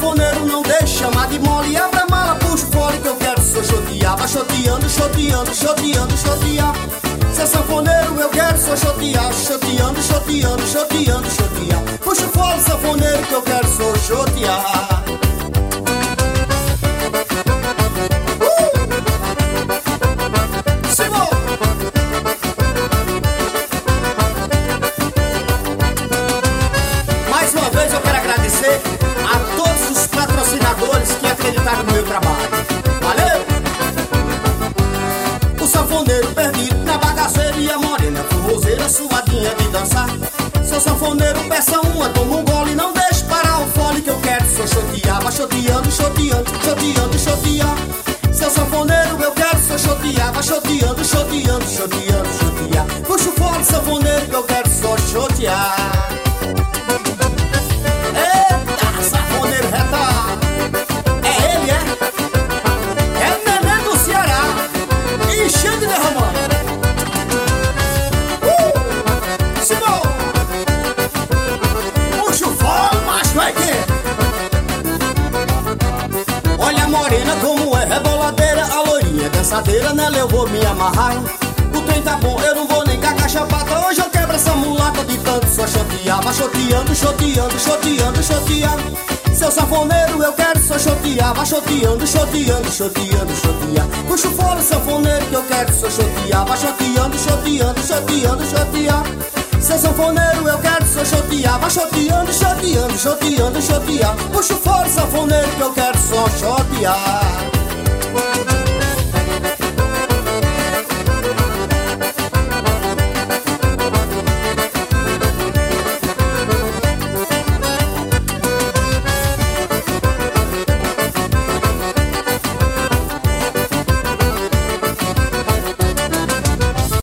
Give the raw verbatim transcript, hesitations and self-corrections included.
sanfoneiro não deixa chamar de mole. Abre a mala, puxa o fole que eu quero só chotear. Vai choteando, choteando, choteando, chotear. Seu sanfoneiro eu quero só chotear. Choteando, choteando, choteando, chotear. Puxa o fole, sanfoneiro, que eu quero só chotear. Mais uma vez eu quero agradecer a todos os patrocinadores que acreditaram no meu trabalho. Valeu! O sanfoneiro perdido na bagaceira e a morena forrozeira suadinha de dançar. Seu sanfoneiro peça uma, toma um gole, não deixe parar o fole que eu quero só chotear. Vai choteando, choteando, choteando, chotear. Seu sanfoneiro eu quero só chotear. Vai choteando, choteando, choteando, chotear. Puxa o fole, sanfoneiro, que eu quero só chotear. Eita, sanfoneiro retado. É ele, é? É o neném do Ceará, enchendo e derramando. Uh! Simão! Puxa o fole, macho, vai que olha a morena como é reboladeira, a loirinha dançadeira, nela eu vou me amarrar. O trem tá bom, eu não vou nem cagar chapata. Hoje eu quebro essa mulata de tanto só chotear. Vai choteando, choteando, choteando, chotear. Seu sanfoneiro eu quero só chotear. Vai choteando, choteando, choteando, chotear. Puxa o fole, sanfoneiro, que eu quero só chotear. Vai choteando, choteando, choteando, chotear. Seu sanfoneiro eu quero só chotear. Vai choteando, choteando, choteando, chotear. Puxa o fole, sanfoneiro, que eu quero só chotear.